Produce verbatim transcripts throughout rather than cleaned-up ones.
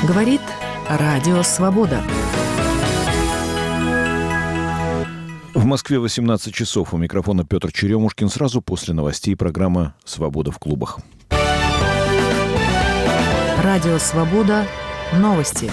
Говорит Радио Свобода. В Москве восемнадцать часов. У микрофона Петр Черемушкин. Сразу после новостей программа «Свобода в клубах». Радио Свобода. Новости.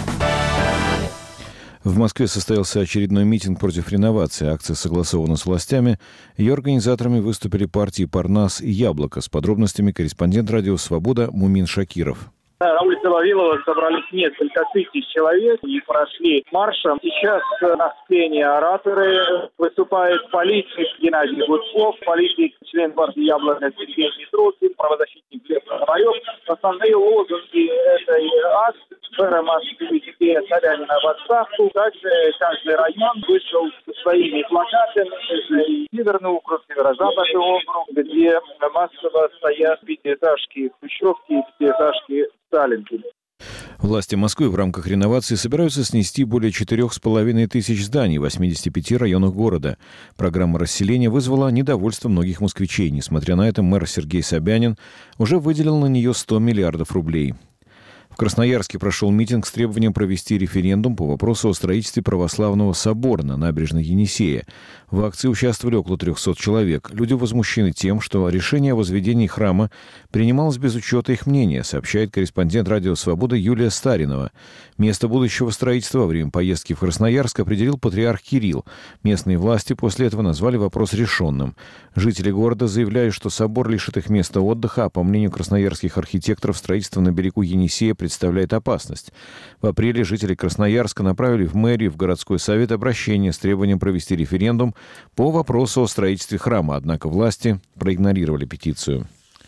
В Москве состоялся очередной митинг против реновации. Акция согласована с властями. Ее организаторами выступили партии «Парнас» и «Яблоко». С подробностями корреспондент «Радио Свобода» Мумин Шакиров. На улице Вавилова собрались несколько тысяч человек и прошли маршем. Сейчас на сцене ораторы выступают: политик Геннадий Гудков, политик, член партии «Яблоко» Сергей Митрохин, правозащитник Глеб Пономарев. Основные лозунги этой акции: мэра Москвы теперь Собянина в отставку. Также каждый район вышел со своими плакатами. Это и Северный округ, Северо-Западный округ, где массово стоят пятиэтажки хрущевки и пятиэтажки Сталинки. Власти Москвы в рамках реновации собираются снести более четырех с половиной тысяч зданий в восьмидесяти пяти районах города. Программа расселения вызвала недовольство многих москвичей. Несмотря на это, мэр Сергей Собянин уже выделил на нее сто миллиардов рублей. В Красноярске прошел митинг с требованием провести референдум по вопросу о строительстве православного собора на набережной Енисея. В акции участвовали около трехсот человек. Люди возмущены тем, что решение о возведении храма принималось без учета их мнения, сообщает корреспондент «Радио Свобода» Юлия Старинова. Место будущего строительства во время поездки в Красноярск определил патриарх Кирилл. Местные власти после этого назвали вопрос решенным. Жители города заявляют, что собор лишит их места отдыха, а по мнению красноярских архитекторов, строительство на берегу Енисея представляет опасность. В апреле жители Красноярска направили в мэрию, в городской совет обращение с требованием провести референдум по вопросу о строительстве храма, однако власти проигнорировали петицию.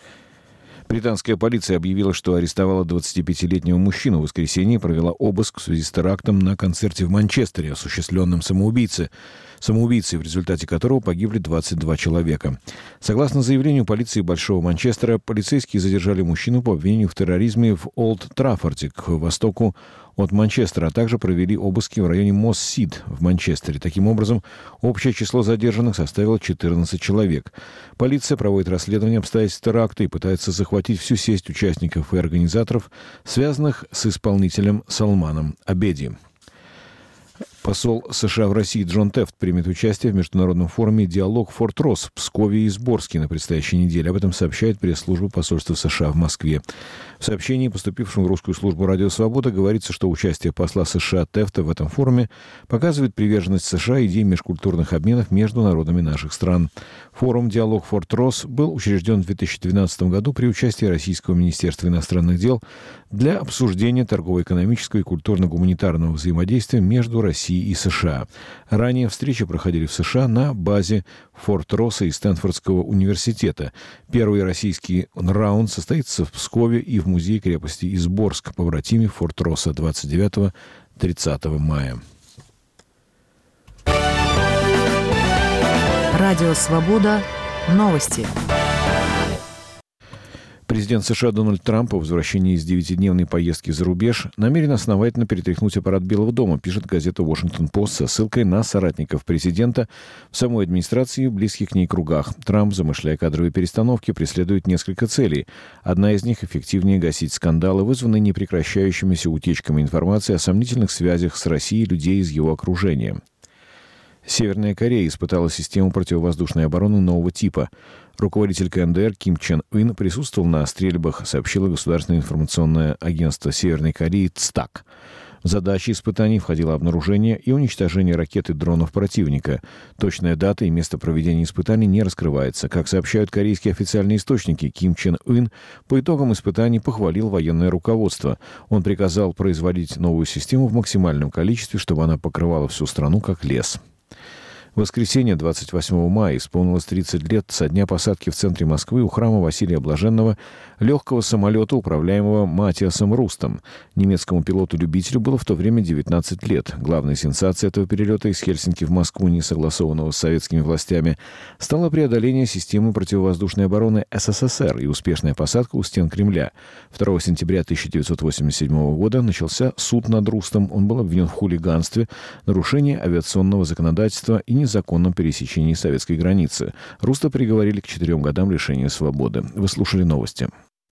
Британская полиция объявила, что арестовала двадцатипятилетнего мужчину в воскресенье и провела обыск в связи с терактом на концерте в Манчестере, осуществленном самоубийцей, самоубийцей, в результате которого погибли двадцать два человека. Согласно заявлению полиции Большого Манчестера, полицейские задержали мужчину по обвинению в терроризме в Олд-Траффорде, к востоку от Манчестера, а также провели обыски в районе Мосс-Сид в Манчестере. Таким образом, общее число задержанных составило четырнадцать человек. Полиция проводит расследование обстоятельств теракта и пытается захватить всю сеть участников и организаторов, связанных с исполнителем Салманом Абеди. Посол США в России Джон Тефт примет участие в международном форуме «Диалог Форт-Росс» в Пскове и Изборске на предстоящей неделе. Об этом сообщает пресс-служба посольства США в Москве. В сообщении, поступившем в русскую службу «Радио Свобода», говорится, что участие посла США Тефта в этом форуме показывает приверженность США идее межкультурных обменов между народами наших стран. Форум «Диалог Форт-Росс» был учрежден в две тысячи двенадцатом году при участии Российского министерства иностранных дел для обсуждения торгово-экономического и культурно-гуманитарного взаимодействия между Россией и США. Ранее встречи проходили в США на базе Форт-Росса и Стэнфордского университета. Первый российский раунд состоится в Пскове и в музее крепости Изборск, побратиме Форт-Росса, двадцать девятого — тридцатого мая. Радио Свобода. Новости. Президент США Дональд Трамп по возвращении из девятидневной поездки за рубеж намерен основательно перетряхнуть аппарат Белого дома, пишет газета «Вашингтон-Пост» со ссылкой на соратников президента в самой администрации и в близких к ней кругах. Трамп, замышляя кадровые перестановки, преследует несколько целей. Одна из них — эффективнее гасить скандалы, вызванные непрекращающимися утечками информации о сомнительных связях с Россией людей из его окружения. Северная Корея испытала систему противовоздушной обороны нового типа. Руководитель КНДР Ким Чен Ын присутствовал на стрельбах, сообщило государственное информационное агентство Северной Кореи ЦТАК. В задачи испытаний входило обнаружение и уничтожение ракет и дронов противника. Точная дата и место проведения испытаний не раскрывается. Как сообщают корейские официальные источники, Ким Чен Ын по итогам испытаний похвалил военное руководство. Он приказал производить новую систему в максимальном количестве, чтобы она покрывала всю страну как лес. В воскресенье, двадцать восьмого мая, исполнилось тридцать лет со дня посадки в центре Москвы у храма Василия Блаженного легкого самолета, управляемого Матиасом Рустом. Немецкому пилоту-любителю было в то время девятнадцать лет. Главной сенсацией этого перелета из Хельсинки в Москву, не согласованного с советскими властями, стало преодоление системы противовоздушной обороны СССР и успешная посадка у стен Кремля. второго сентября тысяча девятьсот восемьдесят седьмого года начался суд над Рустом. Он был обвинен в хулиганстве, нарушении авиационного законодательства и незаконном пересечении советской границы. Руста приговорили к четырем годам лишения свободы. Вы слушали новости.